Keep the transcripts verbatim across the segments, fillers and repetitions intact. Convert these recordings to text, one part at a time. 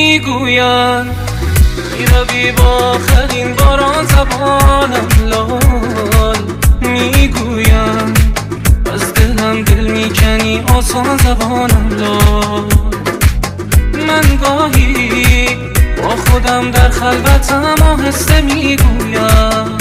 میگویم میروی با آخرین باران زبانم لال میگویم از دلم دل میکنی آسان زبانم لال من گاهی با خودم در خلوتم آهسته میگویم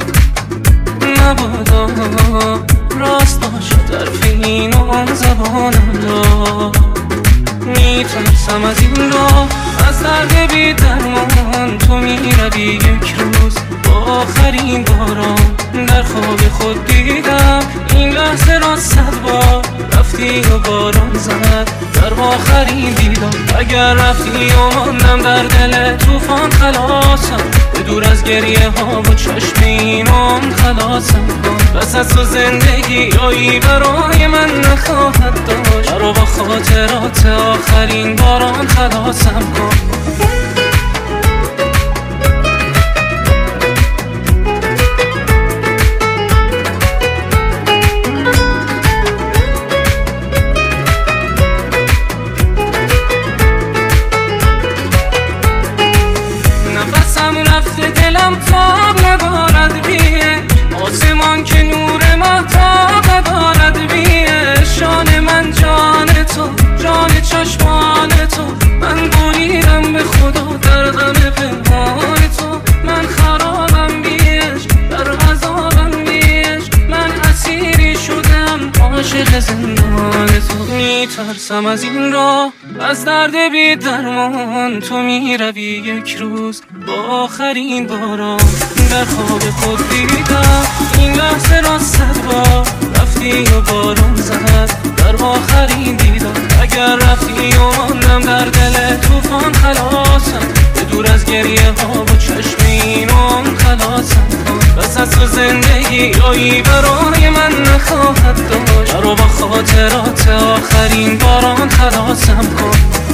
نبادا راست باشد حرف این و آن زبانم لال میترسم از این راه از درد بی درمان تو میروی یک روز با آخرین باران در خواب خود دیدم این لحظه را صد بار رفتی و باران زد در آخرین دیدم اگر رفتی و ماندم در دل توفان خلاصم به دور از گریه ها و چشم اینام خلاصم کن بس از تو زندگی یایی برای من نخواهد داشت برا با خاطرات آخرین باران خلاصم کن دلم تاب ندارد بیه آسمان که نور مهتاب ندارد بیه شان من جان تو جان چشمان تو من بریدم به خدا در غم پنهان تو من خرابم بیش در عذابم بیش من اسیری شدم عاشق زندان تو میترسم از این راه از درد بی درمان تو میروی یک روز با آخرین باران در خواب خود دیدم این لحظه را صد بار رفتی و باران زد در آخرین دیدم اگر رفتی و ماندم در دل توفان خلاصم به دور از گریه ها و چشم اینام خلاصم بس از تو زندگی یایی برای من نخواهد داشت برا با خاطرات آخرین باران خلاصم کن